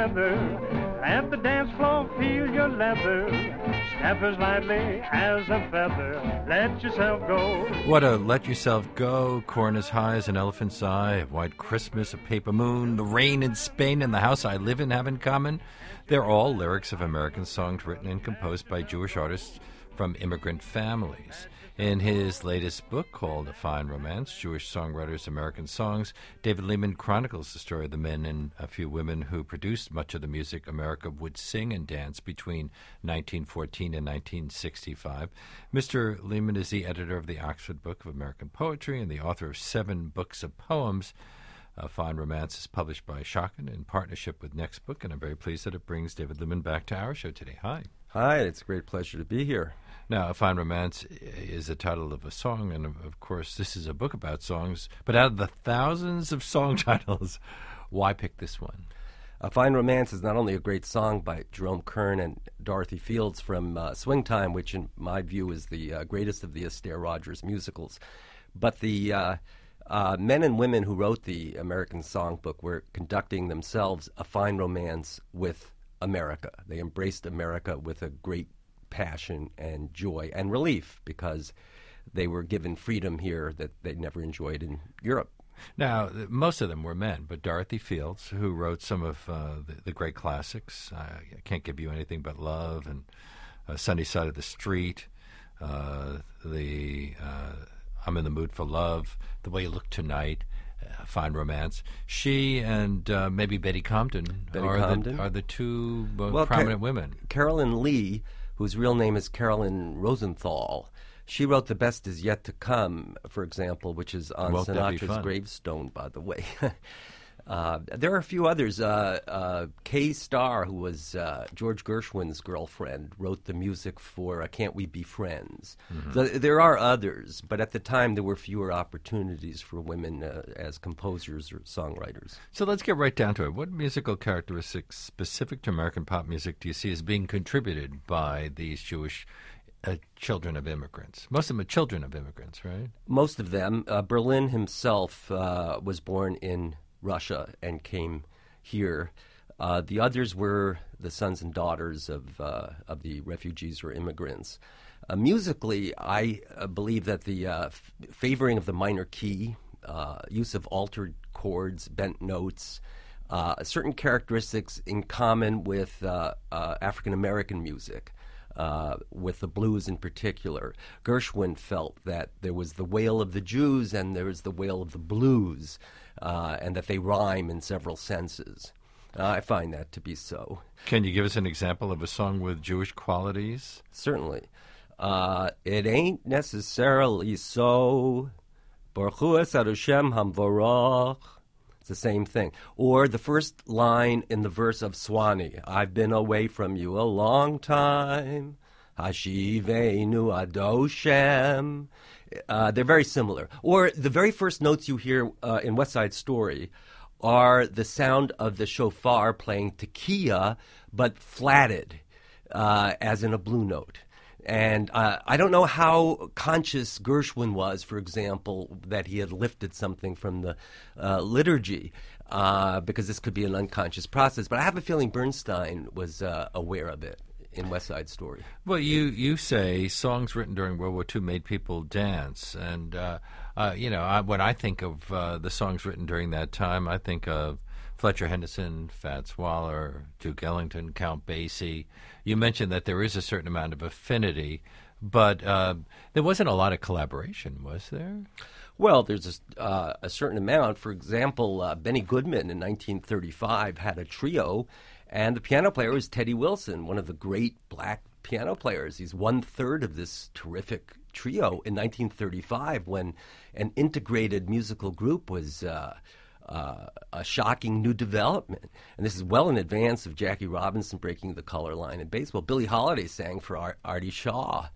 together. Let the dance floor feel your leather. Step as lightly as a feather. Let yourself go. What a Let Yourself Go, Corn as High as an Elephant's Eye, A White Christmas, A Paper Moon, The Rain in Spain, and The House I Live in have in common. They're all lyrics of American songs written and composed by Jewish artists from immigrant families. In his latest book called A Fine Romance, Jewish Songwriters' American Songs, David Lehman chronicles the story of the men and a few women who produced much of the music America would sing and dance between 1914 and 1965. Mr. Lehman is the editor of the Oxford Book of American Poetry and the author of 7 books of poems. A Fine Romance is published by Schocken in partnership with Next Book, and I'm very pleased that it brings David Lehman back to our show today. Hi. Hi, it's a great pleasure to be here. Now, A Fine Romance is the title of a song, and of course this is a book about songs, but out of the thousands of song titles, why pick this one? A Fine Romance is not only a great song by Jerome Kern and Dorothy Fields from Swing Time, which in my view is the greatest of the Astaire Rogers musicals, but the men and women who wrote the American Songbook were conducting themselves a fine romance with America. They embraced America with a great passion and joy and relief because they were given freedom here that they never enjoyed in Europe. Now, most of them were men, but Dorothy Fields, who wrote some of the great classics, I Can't Give You Anything But Love and Sunny Side of the Street, I'm in the Mood for Love, The Way You Look Tonight, Fine Romance. She and maybe Betty Comden, are the two prominent women. Carolyn Lee, whose real name is Carolyn Rosenthal, she wrote The Best Is Yet to Come, for example, which is on Sinatra's gravestone, by the way. There are a few others. Kay Starr, who was George Gershwin's girlfriend, wrote the music for Can't We Be Friends? Mm-hmm. So there are others, but at the time there were fewer opportunities for women as composers or songwriters. So let's get right down to it. What musical characteristics specific to American pop music do you see as being contributed by these Jewish children of immigrants? Most of them are children of immigrants, right? Most of them. Berlin himself was born in Russia and came here. The others were the sons and daughters of the refugees or immigrants. Musically, I believe that the favoring of the minor key, use of altered chords, bent notes, certain characteristics in common with African-American music, with the blues in particular. Gershwin felt that there was the wail of the Jews and there was the wail of the blues, and that they rhyme in several senses. I find that to be so. Can you give us an example of a song with Jewish qualities? Certainly. It ain't necessarily so. Baruch Hu Esad Hashem Hamvorach. It's the same thing. Or the first line in the verse of Swanee, I've been away from you a long time. Hashivenu Adoshem. They're very similar. Or the very first notes you hear in West Side Story are the sound of the shofar playing tekiah, but flatted, as in a blue note. And I don't know how conscious Gershwin was, for example, that he had lifted something from the liturgy, because this could be an unconscious process. But I have a feeling Bernstein was aware of it in West Side Story. Well, you say songs written during World War II made people dance. And, when I think of the songs written during that time, I think of Fletcher Henderson, Fats Waller, Duke Ellington, Count Basie. You mentioned that there is a certain amount of affinity, but there wasn't a lot of collaboration, was there? Well, there's a certain amount. For example, Benny Goodman in 1935 had a trio, and the piano player was Teddy Wilson, one of the great black piano players. He's one-third of this terrific trio in 1935 when an integrated musical group was a shocking new development. And this is well in advance of Jackie Robinson breaking the color line in baseball. Billie Holiday sang for Artie Shaw.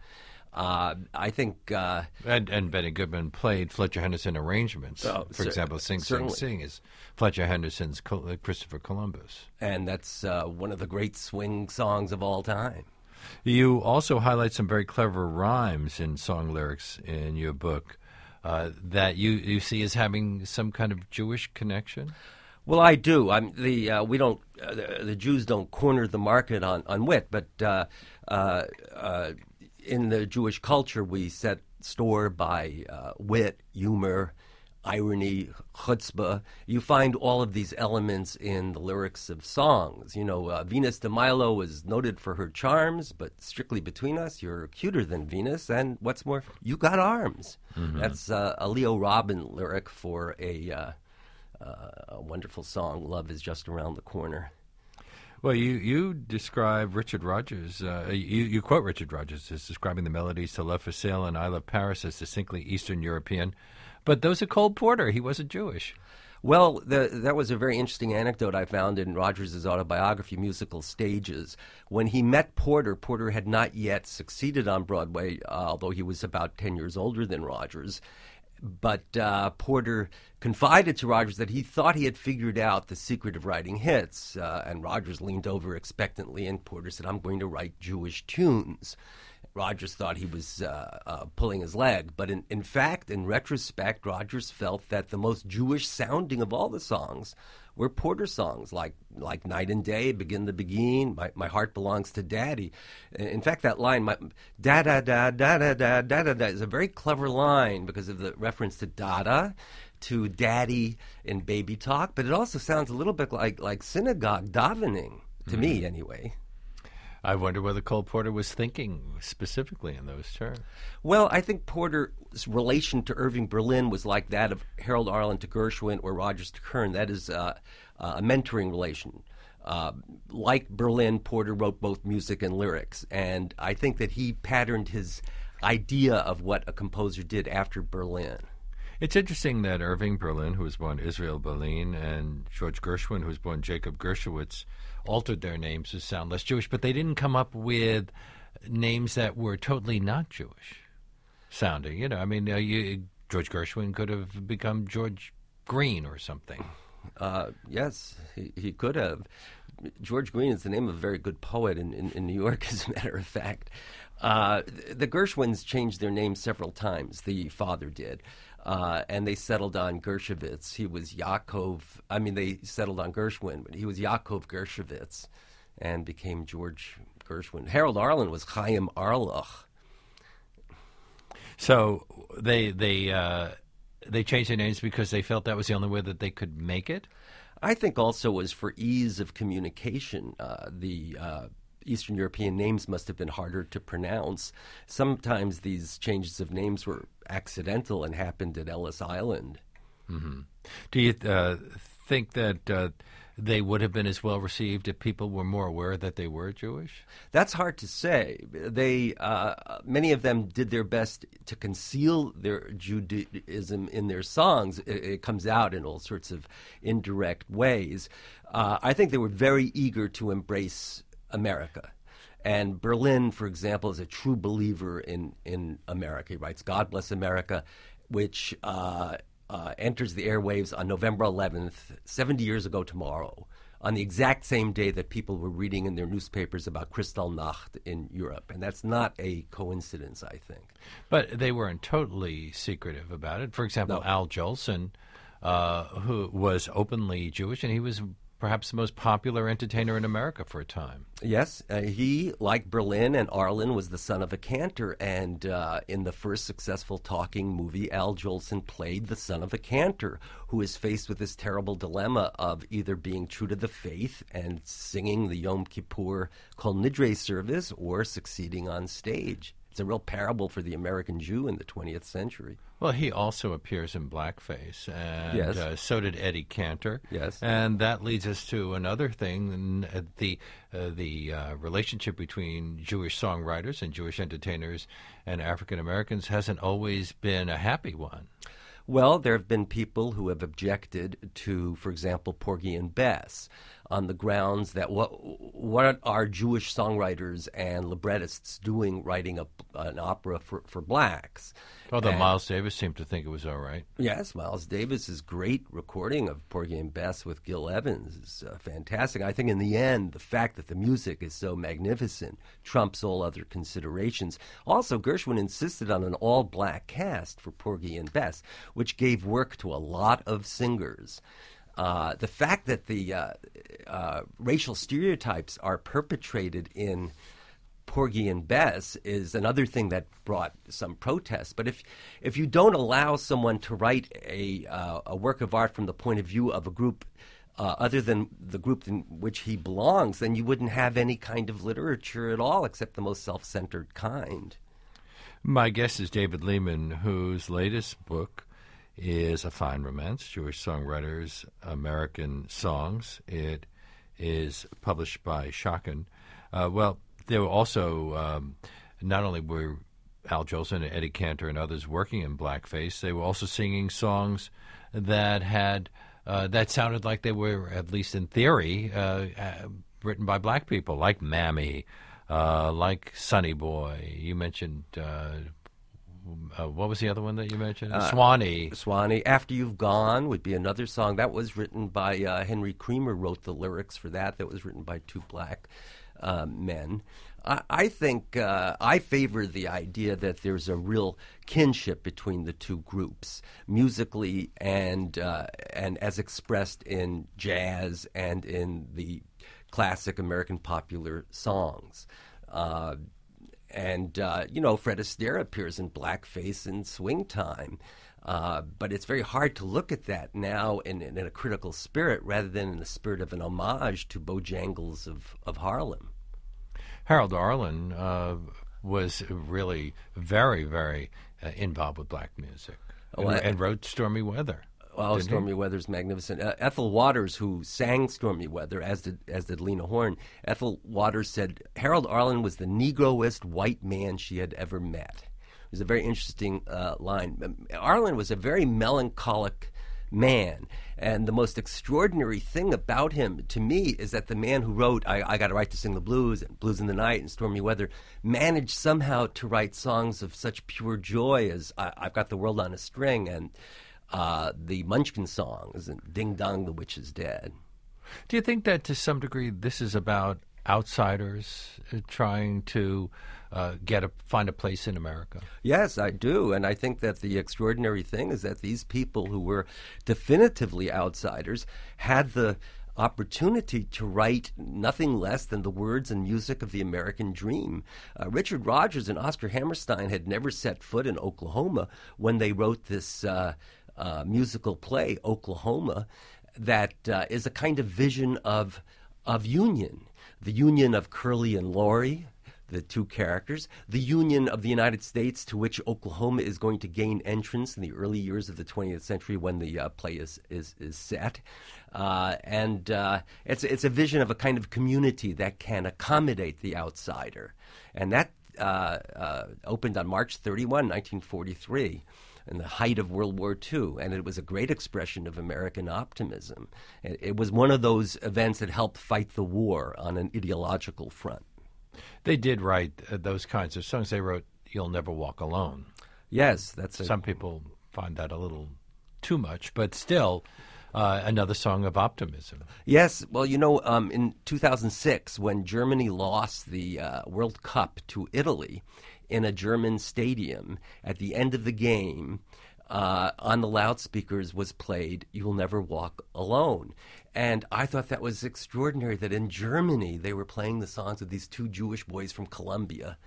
I think... and Benny Goodman played Fletcher Henderson arrangements. For example, Sing, Sing, Sing is Fletcher Henderson's Christopher Columbus. And that's one of the great swing songs of all time. You also highlight some very clever rhymes in song lyrics in your book that you see as having some kind of Jewish connection? Well, I do. We don't. The Jews don't corner the market on wit, but in the Jewish culture, we set store by wit, humor, irony, chutzpah. You find all of these elements in the lyrics of songs. Venus de Milo was noted for her charms, but strictly between us, you're cuter than Venus, and what's more, you got arms. Mm-hmm. That's a Leo Robin lyric for a wonderful song, Love is Just Around the Corner. Well, you describe Richard Rodgers, you quote Richard Rodgers as describing the melodies to Love for Sale and I Love Paris as distinctly Eastern European, but those are Cole Porter. He wasn't Jewish. Well, that was a very interesting anecdote I found in Rodgers' autobiography, Musical Stages. When he met Porter, Porter had not yet succeeded on Broadway, although he was about 10 years older than Rodgers. But Porter confided to Rodgers that he thought he had figured out the secret of writing hits. And Rodgers leaned over expectantly, and Porter said, I'm going to write Jewish tunes. Rodgers thought he was pulling his leg. But in fact, in retrospect, Rodgers felt that the most Jewish sounding of all the songs were Porter songs like Night and Day, Begin the Begin, My Heart Belongs to Daddy. In fact, that line, da-da-da-da-da-da-da-da, is a very clever line because of the reference to Dada, to Daddy in Baby Talk, but it also sounds a little bit like synagogue davening, to me anyway. I wonder whether Cole Porter was thinking specifically in those terms. Well, I think Porter's relation to Irving Berlin was like that of Harold Arlen to Gershwin or Rodgers to Kern. That is a mentoring relation. Like Berlin, Porter wrote both music and lyrics, and I think that he patterned his idea of what a composer did after Berlin. It's interesting that Irving Berlin, who was born Israel Berlin, and George Gershwin, who was born Jacob Gershowitz, altered their names to sound less Jewish, but they didn't come up with names that were totally not Jewish sounding. George Gershwin could have become George Green or something. Yes, he could have. George Green is the name of a very good poet in New York, as a matter of fact. The Gershwins changed their name several times. The father did. And they settled on Gershowitz. He was they settled on Gershwin, but he was Yaakov Gershowitz and became George Gershwin. Harold Arlen was Chaim Arlach. So they changed their names because they felt that was the only way that they could make it? I think also was for ease of communication. The Eastern European names must have been harder to pronounce. Sometimes these changes of names were accidental and happened at Ellis Island. Mm-hmm. Do you think that they would have been as well received if people were more aware that they were Jewish? That's hard to say. They many of them did their best to conceal their Judaism in their songs. It comes out in all sorts of indirect ways. I think they were very eager to embrace America. And Berlin, for example, is a true believer in America. He writes God Bless America, which enters the airwaves on November 11th, 70 years ago tomorrow, on the exact same day that people were reading in their newspapers about Kristallnacht in Europe. And that's not a coincidence, I think. But they weren't totally secretive about it. For example, Al Jolson, who was openly Jewish, and he was perhaps the most popular entertainer in America for a time. Yes, he, like Berlin and Arlen, was the son of a cantor, and in the first successful talking movie, Al Jolson played the son of a cantor who is faced with this terrible dilemma of either being true to the faith and singing the Yom Kippur Kol Nidre service or succeeding on stage. It's a real parable for the American Jew in the 20th century. Well, he also appears in blackface, and yes. So did Eddie Cantor. Yes, and that leads us to another thing: the relationship between Jewish songwriters and Jewish entertainers and African Americans hasn't always been a happy one. Well, there have been people who have objected to, for example, Porgy and Bess, on the grounds that what are Jewish songwriters and librettists doing writing an opera for blacks? Although Miles Davis seemed to think it was all right. Yes, Miles Davis's great recording of Porgy and Bess with Gil Evans is fantastic. I think in the end, the fact that the music is so magnificent trumps all other considerations. Also, Gershwin insisted on an all-black cast for Porgy and Bess, which gave work to a lot of singers. The fact that the racial stereotypes are perpetrated in Porgy and Bess is another thing that brought some protest. But if you don't allow someone to write a work of art from the point of view of a group other than the group in which he belongs, then you wouldn't have any kind of literature at all except the most self-centered kind. My guest is David Lehman, whose latest book is A Fine Romance, Jewish Songwriters' American Songs. It is published by Schocken. There were also, not only were Al Jolson and Eddie Cantor and others working in blackface, they were also singing songs that had that sounded like they were, at least in theory, written by black people, like Mammy, like Sonny Boy. You mentioned, what was the other one that you mentioned? Swanee. Swanee. After You've Gone would be another song. That was written by Henry Creamer, wrote the lyrics for that. That was written by two black men. I think I favor the idea that there's a real kinship between the two groups, musically and as expressed in jazz and in the classic American popular songs. Fred Astaire appears in blackface in Swing Time. But it's very hard to look at that now in a critical spirit rather than in the spirit of an homage to Bojangles of Harlem. Harold Arlen was really very, very involved with black music and wrote Stormy Weather. Well, Stormy Weather's magnificent. Ethel Waters, who sang Stormy Weather, as did Lena Horne, Ethel Waters said Harold Arlen was the Negroest white man she had ever met. It was a very interesting line. Arlen was a very melancholic man, and the most extraordinary thing about him, to me, is that the man who wrote I Got a Right to Sing the Blues and Blues in the Night and Stormy Weather managed somehow to write songs of such pure joy as I've Got the World on a String and the Munchkin songs and Ding Dong, the Witch is Dead. Do you think that to some degree this is about outsiders trying to find a place in America? Yes, I do. And I think that the extraordinary thing is that these people who were definitively outsiders had the opportunity to write nothing less than the words and music of the American dream. Richard Rodgers and Oscar Hammerstein had never set foot in Oklahoma when they wrote this musical play, Oklahoma, that is a kind of vision of union. The union of Curly and Laurie, the two characters, the union of the United States to which Oklahoma is going to gain entrance in the early years of the 20th century when the play is set. It's a vision of a kind of community that can accommodate the outsider. And that opened on March 31, 1943. In the height of World War II, and it was a great expression of American optimism. It was one of those events that helped fight the war on an ideological front. They did write those kinds of songs. They wrote You'll Never Walk Alone. Yes, Some people find that a little too much, but still another song of optimism. Yes, well, in 2006, when Germany lost the World Cup to Italy, in a German stadium, at the end of the game, on the loudspeakers was played You'll Never Walk Alone. And I thought that was extraordinary that in Germany they were playing the songs of these two Jewish boys from Columbia.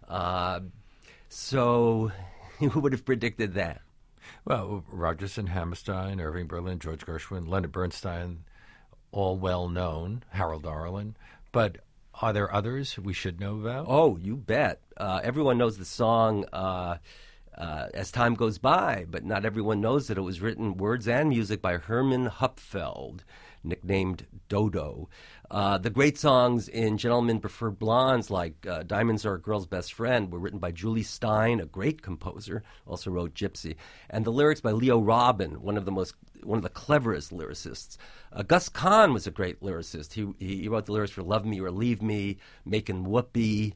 So who would have predicted that? Well, Rodgers and Hammerstein, Irving Berlin, George Gershwin, Leonard Bernstein, all well known, Harold Arlen. But are there others we should know about? Oh, you bet. Everyone knows the song As Time Goes By, but not everyone knows that it was written, words and music, by Herman Hupfeld, nicknamed Dodo. The great songs in Gentlemen Prefer Blondes, like Diamonds Are a Girl's Best Friend, were written by Julie Stein, a great composer, also wrote Gypsy. And the lyrics by Leo Robin, one of the cleverest lyricists. Gus Kahn was a great lyricist. He wrote the lyrics for Love Me or Leave Me, Makin' Whoopee,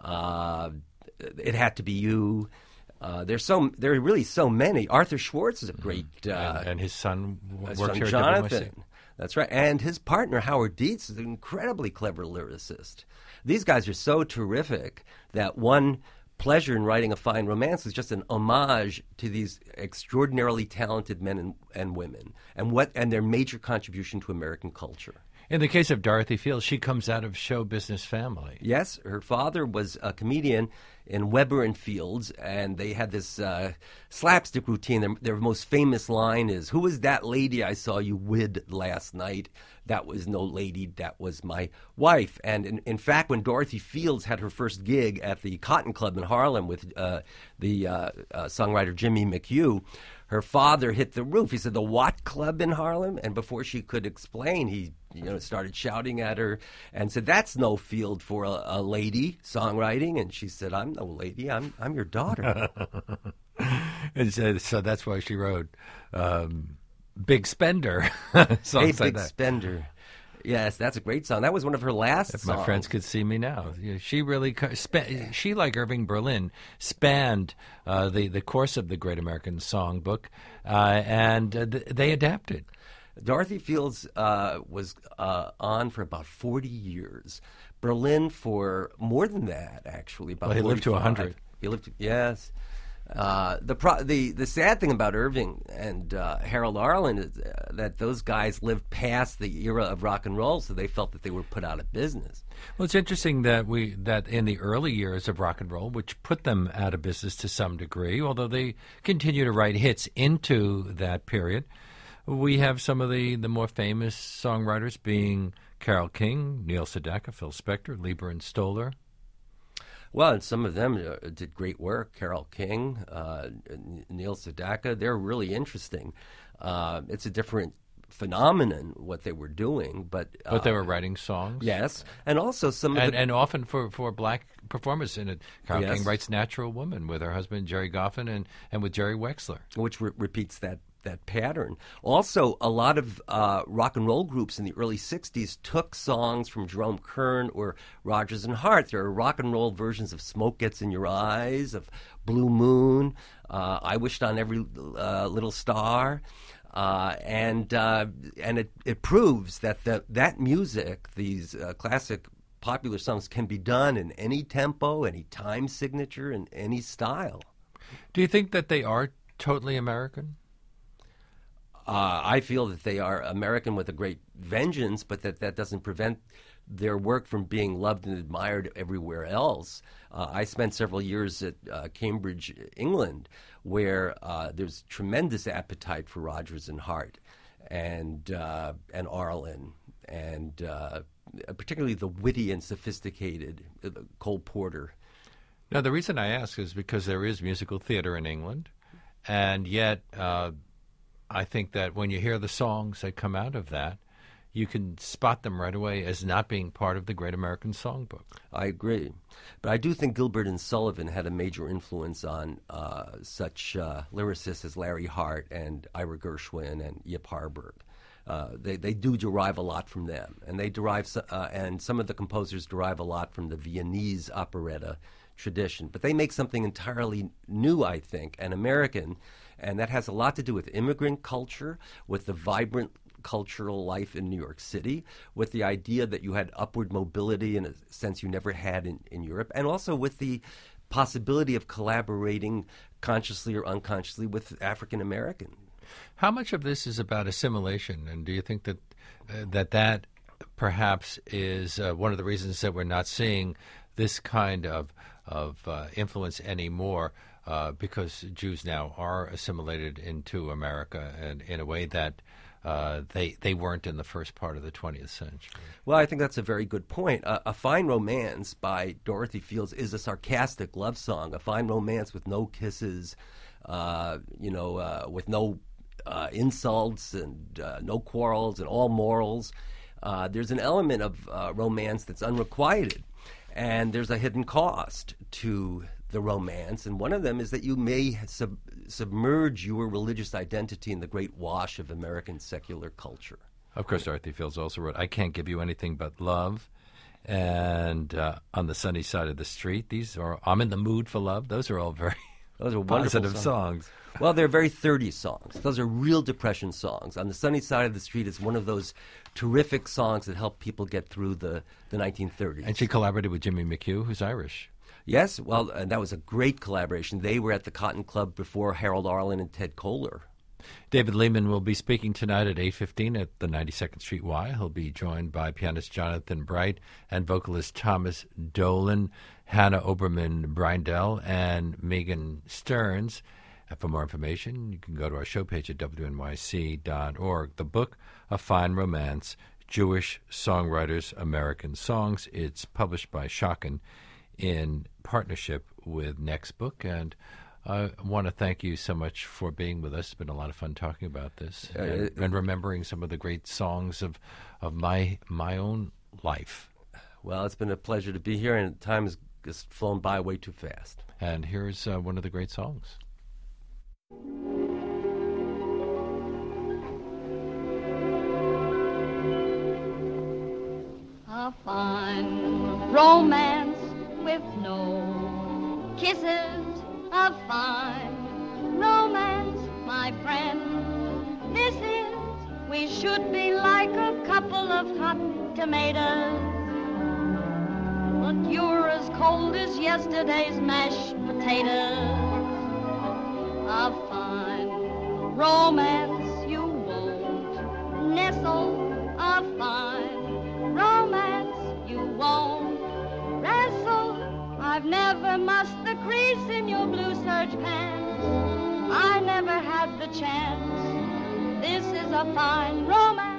It Had to Be You. There are really so many. Arthur Schwartz is a great... and his son worked here at Jonathan. That's right. And his partner, Howard Dietz, is an incredibly clever lyricist. These guys are so terrific that one pleasure in writing A Fine Romance was just an homage to these extraordinarily talented men and women and their major contribution to American culture. In the case of Dorothy Fields, she comes out of show business family. Yes, her father was a comedian in Weber and Fields, and they had this slapstick routine. Their most famous line is, "Who was that lady I saw you with last night? That was no lady, that was my wife." And in fact, when Dorothy Fields had her first gig at the Cotton Club in Harlem with the songwriter Jimmy McHugh, her father hit the roof. He said, "The what club in Harlem?" And before she could explain, he started shouting at her and said, "That's no field for a lady songwriting." And she said, "I'm no lady. I'm your daughter." And so that's why she wrote Big Spender. Hey, Big Spender. Yes, that's a great song. That was one of her last If songs. My friends could see me now. She really, she, like Irving Berlin, spanned the course of the Great American Songbook, and they adapted. Dorothy Fields was on for about 40 years. Berlin for more than that, actually. About he lived to 100. He lived, yes. The sad thing about Irving and Harold Arlen is that those guys lived past the era of rock and roll, so they felt that they were put out of business. Well, it's interesting that in the early years of rock and roll, which put them out of business to some degree, although they continue to write hits into that period, we have some of the more famous songwriters being Carole King, Neil Sedaka, Phil Spector, Leiber and Stoller. Well, and some of them did great work. Carole King, Neil Sedaka, they're really interesting. It's a different phenomenon what they were doing, but they were writing songs. Yes, and also and often for black performers in it. Carole Yes. King writes "Natural Woman" with her husband Jerry Goffin and with Jerry Wexler, which repeats that pattern. Also, a lot of rock and roll groups in the early 60s took songs from Jerome Kern or Rodgers and Hart. There are rock and roll versions of Smoke Gets in Your Eyes, of Blue Moon, I Wished on Every Little Star. And it proves that that music, these classic popular songs, can be done in any tempo, any time signature, and any style. Do you think that they are totally American? I feel that they are American with a great vengeance, but that doesn't prevent their work from being loved and admired everywhere else. I spent several years at Cambridge, England, where there's tremendous appetite for Rodgers and Hart and Arlen, and particularly the witty and sophisticated Cole Porter. Now, the reason I ask is because there is musical theater in England, and yet I think that when you hear the songs that come out of that, you can spot them right away as not being part of the Great American Songbook. I agree. But I do think Gilbert and Sullivan had a major influence on such lyricists as Larry Hart and Ira Gershwin and Yip Harburg. They do derive a lot from them, and they derive, and some of the composers derive a lot from the Viennese operetta tradition. But they make something entirely new, I think, and American, and that has a lot to do with immigrant culture, with the vibrant cultural life in New York City, with the idea that you had upward mobility in a sense you never had in Europe, and also with the possibility of collaborating consciously or unconsciously with African American. How much of this is about assimilation, and do you think that that perhaps is one of the reasons that we're not seeing this kind of influence anymore, because Jews now are assimilated into America and in a way that they weren't in the first part of the 20th century? Well, I think that's a very good point. A Fine Romance by Dorothy Fields is a sarcastic love song, a fine romance with no kisses, with no insults and no quarrels and all morals. There's an element of romance that's unrequited, and there's a hidden cost to the romance, and one of them is that you may submerge your religious identity in the great wash of American secular culture. Of course, Dorothy Fields also wrote, "I Can't Give You Anything But Love," and On the Sunny Side of the Street. These are "I'm in the Mood for Love." Those are all very positive songs. Well, they're very 30s songs. Those are real Depression songs. On the Sunny Side of the Street is one of those terrific songs that help people get through the 1930s. And she collaborated with Jimmy McHugh, who's Irish. Yes, well, and that was a great collaboration. They were at the Cotton Club before Harold Arlen and Ted Koehler. David Lehman will be speaking tonight at 8:15 at the 92nd Street Y. He'll be joined by pianist Jonathan Bright and vocalist Thomas Dolan, Hannah Oberman-Brindell, and Megan Stearns. For more information, you can go to our show page at wnyc.org. The book, A Fine Romance, Jewish Songwriters, American Songs. It's published by Schocken in partnership with Next Book. And I want to thank you so much for being with us. It's been a lot of fun talking about this and remembering some of the great songs of my own life. Well, it's been a pleasure to be here, and time has just flown by way too fast. And here's one of the great songs. A fine romance with no kisses. A fine romance, my friend. This is, we should be like a couple of hot tomatoes. But you're as cold as yesterday's mashed potatoes. A fine romance you won't nestle. A fine romance you won't wrestle. I've never mussed the crease in your blue serge pants. I never had the chance. This is a fine romance.